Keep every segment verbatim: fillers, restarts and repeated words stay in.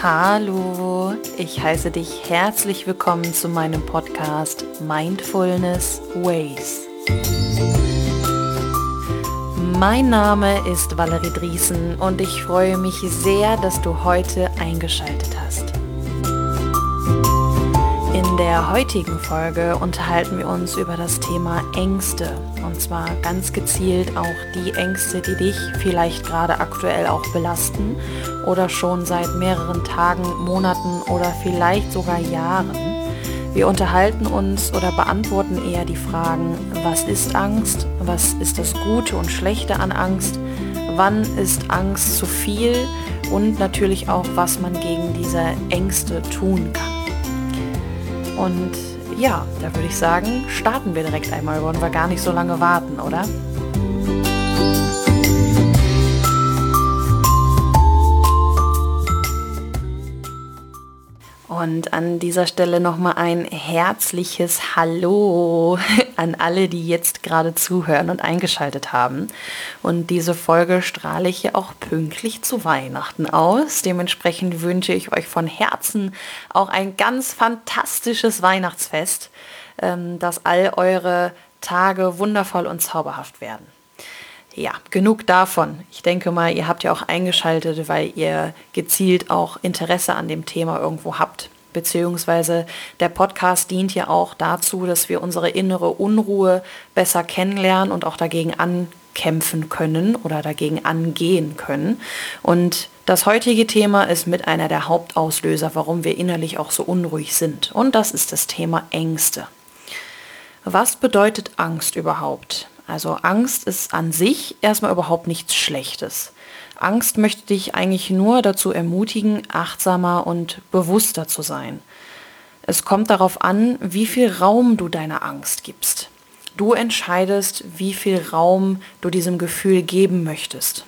Hallo, ich heiße dich herzlich willkommen zu meinem Podcast Mindfulness Ways. Mein Name ist Valerie Driesen und ich freue mich sehr, dass du heute eingeschaltet hast. In der heutigen Folge unterhalten wir uns über das Thema Ängste, und zwar ganz gezielt auch die Ängste, die dich vielleicht gerade aktuell auch belasten oder schon seit mehreren Tagen, Monaten oder vielleicht sogar Jahren. Wir unterhalten uns oder beantworten eher die Fragen, was ist Angst, was ist das Gute und Schlechte an Angst, wann ist Angst zu viel und natürlich auch, was man gegen diese Ängste tun kann. Und ja, da würde ich sagen, starten wir direkt einmal, wollen wir gar nicht so lange warten, oder? Und an dieser Stelle nochmal ein herzliches Hallo an alle, die jetzt gerade zuhören und eingeschaltet haben. Und diese Folge strahle ich ja auch pünktlich zu Weihnachten aus. Dementsprechend wünsche ich euch von Herzen auch ein ganz fantastisches Weihnachtsfest, dass all eure Tage wundervoll und zauberhaft werden. Ja, genug davon. Ich denke mal, ihr habt ja auch eingeschaltet, weil ihr gezielt auch Interesse an dem Thema irgendwo habt. Beziehungsweise der Podcast dient ja auch dazu, dass wir unsere innere Unruhe besser kennenlernen und auch dagegen ankämpfen können oder dagegen angehen können. Und das heutige Thema ist mit einer der Hauptauslöser, warum wir innerlich auch so unruhig sind. Und das ist das Thema Ängste. Was bedeutet Angst überhaupt? Also Angst ist an sich erstmal überhaupt nichts Schlechtes. Angst möchte dich eigentlich nur dazu ermutigen, achtsamer und bewusster zu sein. Es kommt darauf an, wie viel Raum du deiner Angst gibst. Du entscheidest, wie viel Raum du diesem Gefühl geben möchtest.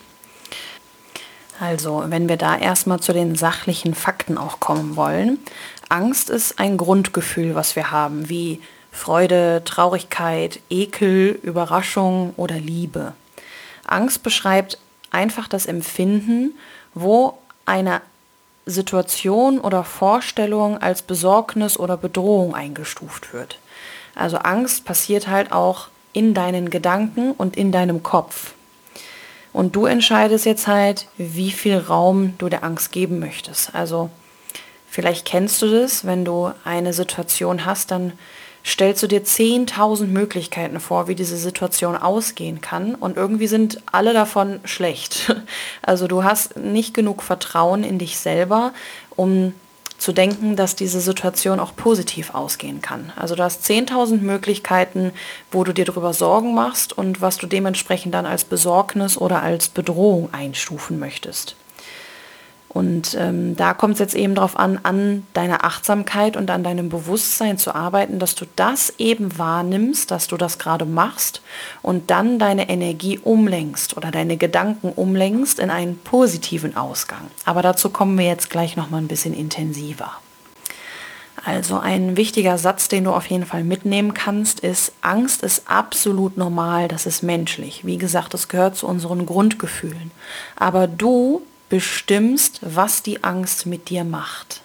Also, wenn wir da erstmal zu den sachlichen Fakten auch kommen wollen. Angst ist ein Grundgefühl, was wir haben, wie Freude, Traurigkeit, Ekel, Überraschung oder Liebe. Angst beschreibt einfach das Empfinden, wo eine Situation oder Vorstellung als Besorgnis oder Bedrohung eingestuft wird. Also Angst passiert halt auch in deinen Gedanken und in deinem Kopf. Und du entscheidest jetzt halt, wie viel Raum du der Angst geben möchtest. Also vielleicht kennst du das, wenn du eine Situation hast, dann stellst du dir zehntausend Möglichkeiten vor, wie diese Situation ausgehen kann, und irgendwie sind alle davon schlecht. Also du hast nicht genug Vertrauen in dich selber, um zu denken, dass diese Situation auch positiv ausgehen kann. Also du hast zehntausend Möglichkeiten, wo du dir darüber Sorgen machst und was du dementsprechend dann als Besorgnis oder als Bedrohung einstufen möchtest. Und ähm, da kommt es jetzt eben darauf an, an deiner Achtsamkeit und an deinem Bewusstsein zu arbeiten, dass du das eben wahrnimmst, dass du das gerade machst und dann deine Energie umlenkst oder deine Gedanken umlenkst in einen positiven Ausgang. Aber dazu kommen wir jetzt gleich nochmal ein bisschen intensiver. Also ein wichtiger Satz, den du auf jeden Fall mitnehmen kannst, ist: Angst ist absolut normal, das ist menschlich. Wie gesagt, das gehört zu unseren Grundgefühlen. Aber du bestimmst, was die Angst mit dir macht.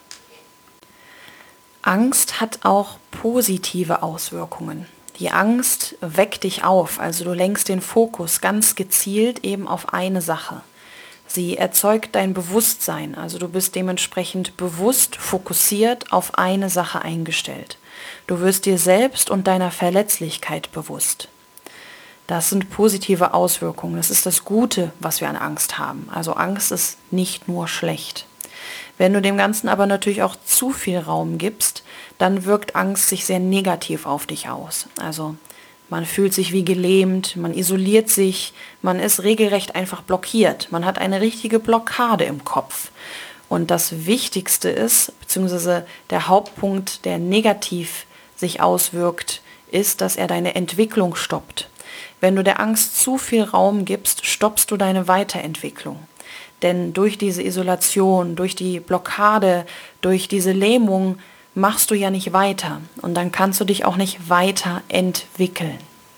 Angst hat auch positive Auswirkungen. Die Angst weckt dich auf, also du lenkst den Fokus ganz gezielt eben auf eine Sache. Sie erzeugt dein Bewusstsein, also du bist dementsprechend bewusst fokussiert auf eine Sache eingestellt. Du wirst dir selbst und deiner Verletzlichkeit bewusst. Das sind positive Auswirkungen. Das ist das Gute, was wir an Angst haben. Also Angst ist nicht nur schlecht. Wenn du dem Ganzen aber natürlich auch zu viel Raum gibst, dann wirkt Angst sich sehr negativ auf dich aus. Also man fühlt sich wie gelähmt, man isoliert sich, man ist regelrecht einfach blockiert. Man hat eine richtige Blockade im Kopf. Und das Wichtigste ist, beziehungsweise der Hauptpunkt, der negativ sich auswirkt, ist, dass er deine Entwicklung stoppt. Wenn du der Angst zu viel Raum gibst, stoppst du deine Weiterentwicklung. Denn durch diese Isolation, durch die Blockade, durch diese Lähmung machst du ja nicht weiter. Und dann kannst du dich auch nicht weiterentwickeln.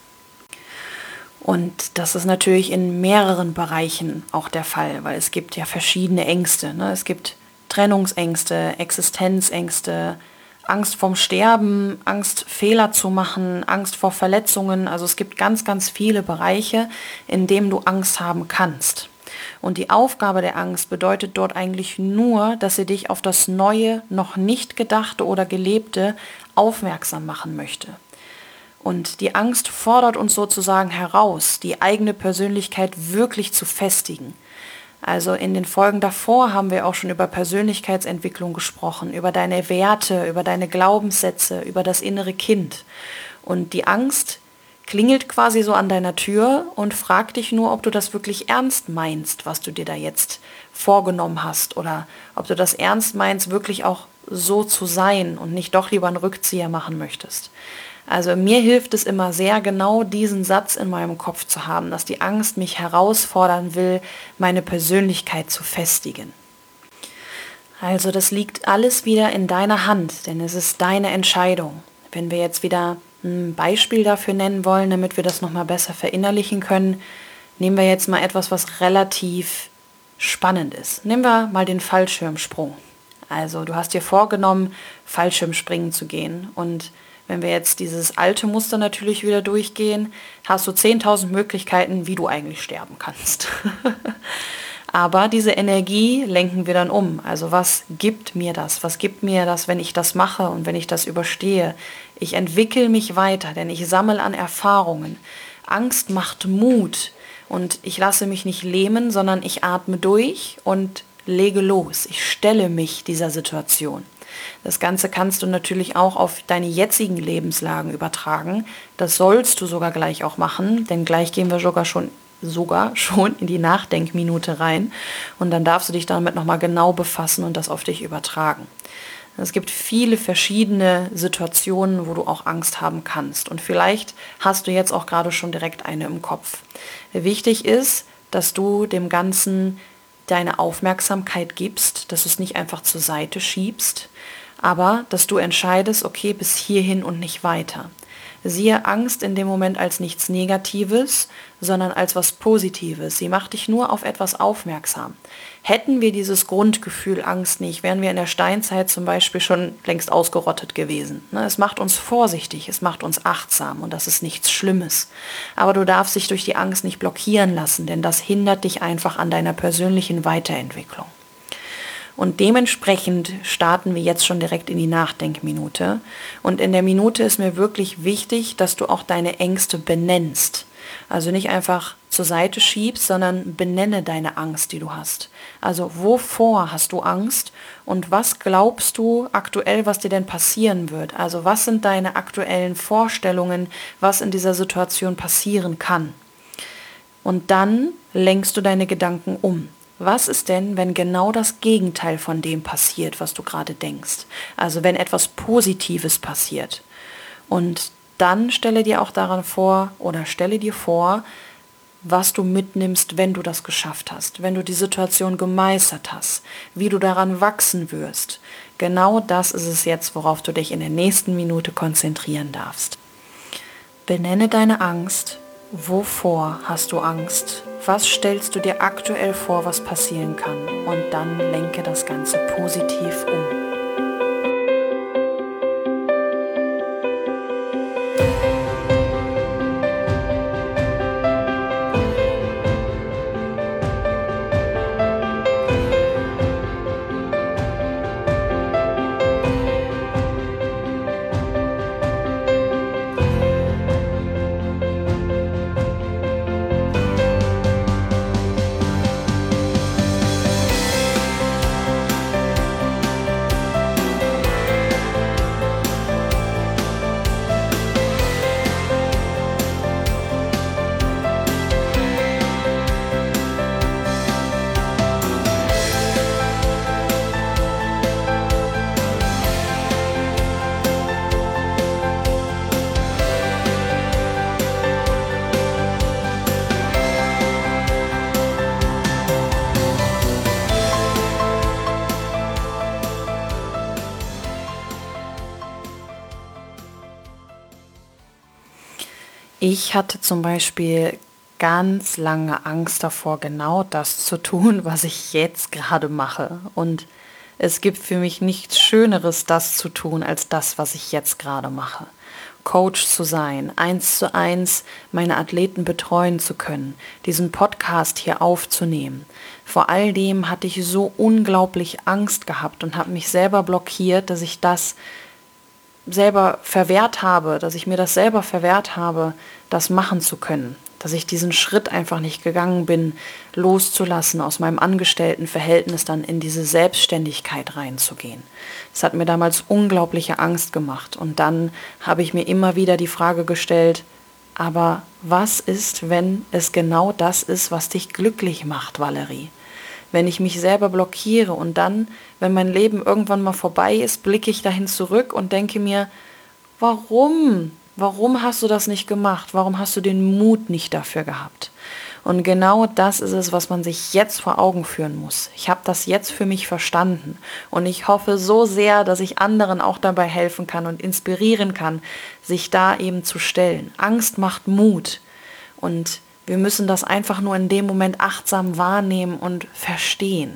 Und das ist natürlich in mehreren Bereichen auch der Fall, weil es gibt ja verschiedene Ängste. Ne? Es gibt Trennungsängste, Existenzängste, Angst vorm Sterben, Angst Fehler zu machen, Angst vor Verletzungen. Also es gibt ganz, ganz viele Bereiche, in denen du Angst haben kannst. Und die Aufgabe der Angst bedeutet dort eigentlich nur, dass sie dich auf das Neue, noch nicht Gedachte oder Gelebte aufmerksam machen möchte. Und die Angst fordert uns sozusagen heraus, die eigene Persönlichkeit wirklich zu festigen. Also in den Folgen davor haben wir auch schon über Persönlichkeitsentwicklung gesprochen, über deine Werte, über deine Glaubenssätze, über das innere Kind. Und die Angst klingelt quasi so an deiner Tür und fragt dich nur, ob du das wirklich ernst meinst, was du dir da jetzt vorgenommen hast, oder ob du das ernst meinst, wirklich auch so zu sein und nicht doch lieber einen Rückzieher machen möchtest. Also mir hilft es immer sehr, genau diesen Satz in meinem Kopf zu haben, dass die Angst mich herausfordern will, meine Persönlichkeit zu festigen. Also das liegt alles wieder in deiner Hand, denn es ist deine Entscheidung. Wenn wir jetzt wieder ein Beispiel dafür nennen wollen, damit wir das nochmal besser verinnerlichen können, nehmen wir jetzt mal etwas, was relativ spannend ist. Nehmen wir mal den Fallschirmsprung. Also du hast dir vorgenommen, Fallschirmspringen zu gehen, und wenn wir jetzt dieses alte Muster natürlich wieder durchgehen, hast du zehntausend Möglichkeiten, wie du eigentlich sterben kannst. Aber diese Energie lenken wir dann um. Also was gibt mir das? Was gibt mir das, wenn ich das mache und wenn ich das überstehe? Ich entwickle mich weiter, denn ich sammle an Erfahrungen. Angst macht Mut, und ich lasse mich nicht lähmen, sondern ich atme durch und lege los. Ich stelle mich dieser Situation. Das Ganze kannst du natürlich auch auf deine jetzigen Lebenslagen übertragen. Das sollst du sogar gleich auch machen, denn gleich gehen wir sogar schon, sogar schon in die Nachdenkminute rein, und dann darfst du dich damit nochmal genau befassen und das auf dich übertragen. Es gibt viele verschiedene Situationen, wo du auch Angst haben kannst, und vielleicht hast du jetzt auch gerade schon direkt eine im Kopf. Wichtig ist, dass du dem Ganzen deine Aufmerksamkeit gibst, dass du es nicht einfach zur Seite schiebst, aber dass du entscheidest, okay, bis hierhin und nicht weiter. Siehe Angst in dem Moment als nichts Negatives, sondern als was Positives. Sie macht dich nur auf etwas aufmerksam. Hätten wir dieses Grundgefühl Angst nicht, wären wir in der Steinzeit zum Beispiel schon längst ausgerottet gewesen. Es macht uns vorsichtig, es macht uns achtsam, und das ist nichts Schlimmes. Aber du darfst dich durch die Angst nicht blockieren lassen, denn das hindert dich einfach an deiner persönlichen Weiterentwicklung. Und dementsprechend starten wir jetzt schon direkt in die Nachdenkminute. Und in der Minute ist mir wirklich wichtig, dass du auch deine Ängste benennst. Also nicht einfach zur Seite schiebst, sondern benenne deine Angst, die du hast. Also wovor hast du Angst und was glaubst du aktuell, was dir denn passieren wird? Also was sind deine aktuellen Vorstellungen, was in dieser Situation passieren kann? Und dann lenkst du deine Gedanken um. Was ist denn, wenn genau das Gegenteil von dem passiert, was du gerade denkst? Also wenn etwas Positives passiert. Und dann stelle dir auch daran vor oder stelle dir vor, was du mitnimmst, wenn du das geschafft hast, wenn du die Situation gemeistert hast, wie du daran wachsen wirst. Genau das ist es jetzt, worauf du dich in der nächsten Minute konzentrieren darfst. Benenne deine Angst. Wovor hast du Angst? Was stellst du dir aktuell vor, was passieren kann? Und dann lenke das Ganze positiv um. Ich hatte zum Beispiel ganz lange Angst davor, genau das zu tun, was ich jetzt gerade mache. Und Es gibt für mich nichts Schöneres, das zu tun, als das, was ich jetzt gerade mache. Coach zu sein, eins zu eins meine Athleten betreuen zu können, diesen Podcast hier aufzunehmen. Vor all dem hatte ich so unglaublich Angst gehabt und habe mich selber blockiert, dass ich das selber verwehrt habe, dass ich mir das selber verwehrt habe, das machen zu können. Dass ich diesen Schritt einfach nicht gegangen bin, loszulassen, aus meinem Angestelltenverhältnis dann in diese Selbstständigkeit reinzugehen. Das hat mir damals unglaubliche Angst gemacht. Und dann habe ich mir immer wieder die Frage gestellt, aber was ist, wenn es genau das ist, was dich glücklich macht, Valerie? Wenn ich mich selber blockiere und dann, wenn mein Leben irgendwann mal vorbei ist, blicke ich dahin zurück und denke mir, warum? Warum hast du das nicht gemacht? Warum hast du den Mut nicht dafür gehabt? Und genau das ist es, was man sich jetzt vor Augen führen muss. Ich habe das jetzt für mich verstanden und ich hoffe so sehr, dass ich anderen auch dabei helfen kann und inspirieren kann, sich da eben zu stellen. Angst macht Mut und wir müssen das einfach nur in dem Moment achtsam wahrnehmen und verstehen.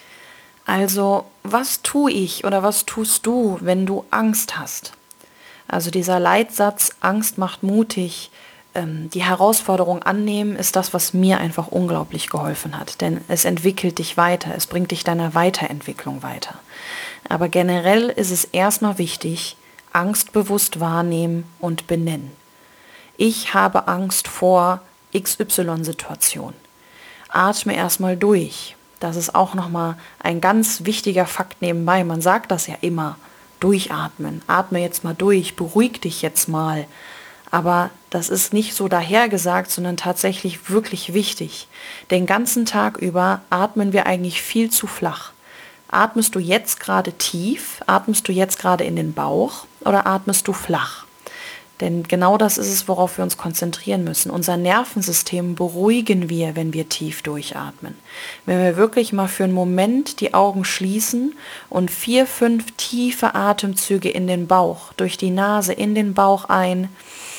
Also, was tue ich oder was tust du, wenn du Angst hast? Also dieser Leitsatz, Angst macht mutig, ähm, die Herausforderung annehmen, ist das, was mir einfach unglaublich geholfen hat. Denn es entwickelt dich weiter, es bringt dich deiner Weiterentwicklung weiter. Aber generell ist es erstmal wichtig, Angst bewusst wahrnehmen und benennen. Ich habe Angst vor X Y-Situation. Atme erstmal durch. Das ist auch nochmal ein ganz wichtiger Fakt nebenbei. Man sagt das ja immer. Durchatmen, atme jetzt mal durch, beruhig dich jetzt mal. Aber das ist nicht so dahergesagt, sondern tatsächlich wirklich wichtig. Den ganzen Tag über atmen wir eigentlich viel zu flach. Atmest du jetzt gerade tief, atmest du jetzt gerade in den Bauch oder atmest du flach? Denn genau das ist es, worauf wir uns konzentrieren müssen. Unser Nervensystem beruhigen wir, wenn wir tief durchatmen. Wenn wir wirklich mal für einen Moment die Augen schließen und vier, fünf tiefe Atemzüge in den Bauch, durch die Nase in den Bauch ein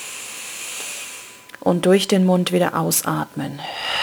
und durch den Mund wieder ausatmen.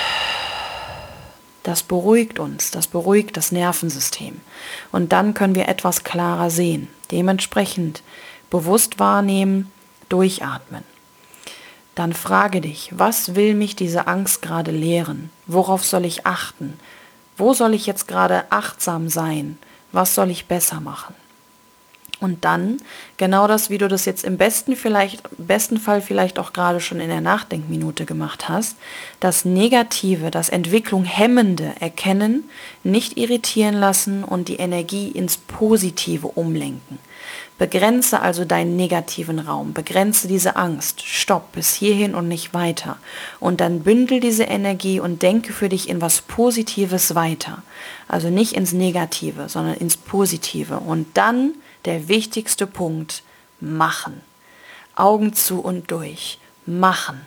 Das beruhigt uns, das beruhigt das Nervensystem. Und dann können wir etwas klarer sehen. Dementsprechend bewusst wahrnehmen, durchatmen. Dann frage dich, was will mich diese Angst gerade lehren? Worauf soll ich achten? Wo soll ich jetzt gerade achtsam sein? Was soll ich besser machen? Und dann, genau das, wie du das jetzt im besten, vielleicht, besten Fall vielleicht auch gerade schon in der Nachdenkminute gemacht hast, das Negative, das Entwicklung Hemmende erkennen, nicht irritieren lassen und die Energie ins Positive umlenken. Begrenze also deinen negativen Raum, begrenze diese Angst, stopp bis hierhin und nicht weiter. Und dann bündel diese Energie und denke für dich in was Positives weiter. Also nicht ins Negative, sondern ins Positive. Und dann der wichtigste Punkt, machen. Augen zu und durch, machen.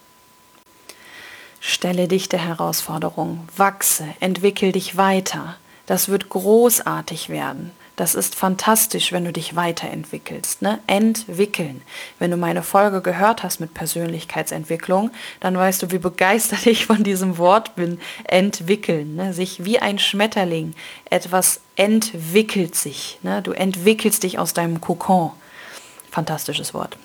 Stelle dich der Herausforderung, wachse, entwickel dich weiter. Das wird großartig werden. Das ist fantastisch, wenn du dich weiterentwickelst. Ne? Entwickeln. Wenn du meine Folge gehört hast mit Persönlichkeitsentwicklung, dann weißt du, wie begeistert ich von diesem Wort bin. Entwickeln. Ne? Sich wie ein Schmetterling. Etwas entwickelt sich. Ne? Du entwickelst dich aus deinem Kokon. Fantastisches Wort.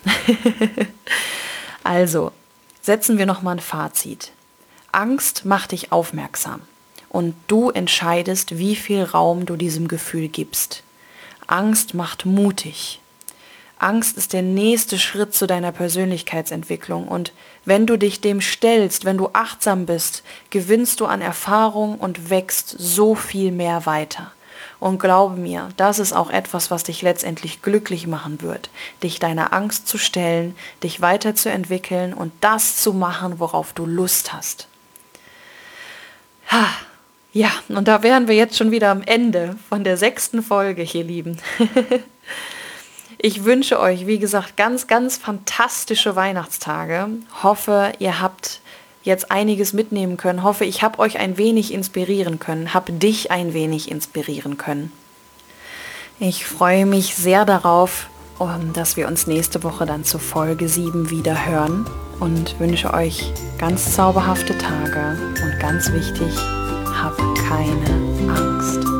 Also, setzen wir nochmal ein Fazit. Angst macht dich aufmerksam. Und du entscheidest, wie viel Raum du diesem Gefühl gibst. Angst macht mutig. Angst ist der nächste Schritt zu deiner Persönlichkeitsentwicklung. Und wenn du dich dem stellst, wenn du achtsam bist, gewinnst du an Erfahrung und wächst so viel mehr weiter. Und glaube mir, das ist auch etwas, was dich letztendlich glücklich machen wird. Dich deiner Angst zu stellen, dich weiterzuentwickeln und das zu machen, worauf du Lust hast. Ha! Ja, und da wären wir jetzt schon wieder am Ende von der sechsten Folge, ihr Lieben. Ich wünsche euch, wie gesagt, ganz, ganz fantastische Weihnachtstage. Hoffe, ihr habt jetzt einiges mitnehmen können. Hoffe, ich habe euch ein wenig inspirieren können, habe dich ein wenig inspirieren können. Ich freue mich sehr darauf, dass wir uns nächste Woche dann zur Folge sieben wieder hören und wünsche euch ganz zauberhafte Tage und ganz wichtig, hab keine Angst.